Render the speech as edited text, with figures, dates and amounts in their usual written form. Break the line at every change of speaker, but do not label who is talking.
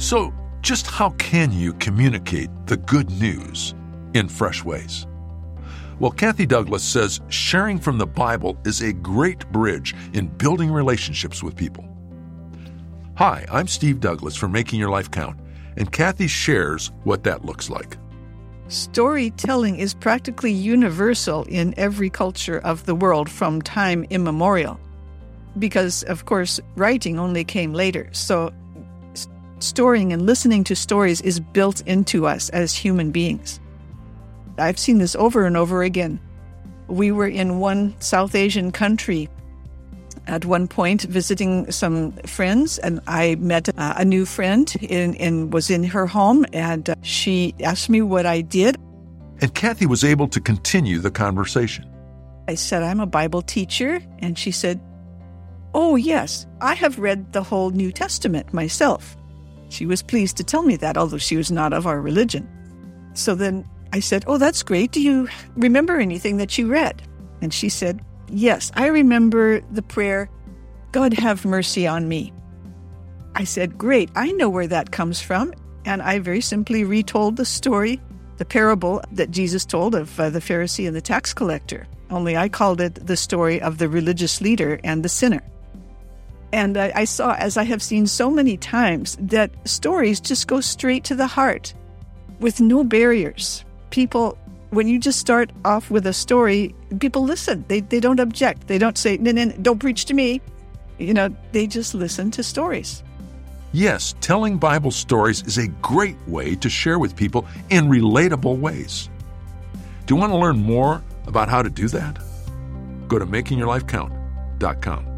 So, just how can you communicate the good news in fresh ways? Well, Kathy Douglas says sharing from the Bible is a great bridge in building relationships with people. Hi, I'm Steve Douglas from Making Your Life Count, and Kathy shares what that looks like.
Storytelling is practically universal in every culture of the world from time immemorial. Because, of course, writing only came later. So storying and listening to stories is built into us as human beings. I've seen this over and over again. We were in one South Asian country at one point visiting some friends, and I met a new friend and was in her home, and she asked me what I did.
And Kathy was able to continue the conversation.
I said, I'm a Bible teacher, and she said, oh, yes, I have read the whole New Testament myself. She was pleased to tell me that, although she was not of our religion. So then I said, oh, that's great. Do you remember anything that you read? And she said, yes, I remember the prayer, God have mercy on me. I said, great, I know where that comes from. And I very simply retold the story, the parable that Jesus told of the Pharisee and the tax collector. Only I called it the story of the religious leader and the sinner. And I saw, as I have seen so many times, that stories just go straight to the heart with no barriers. People, when you just start off with a story, people listen. They don't object. They don't say, no, don't preach to me. They just listen to stories.
Yes, telling Bible stories is a great way to share with people in relatable ways. Do you want to learn more about how to do that? Go to makingyourlifecount.com.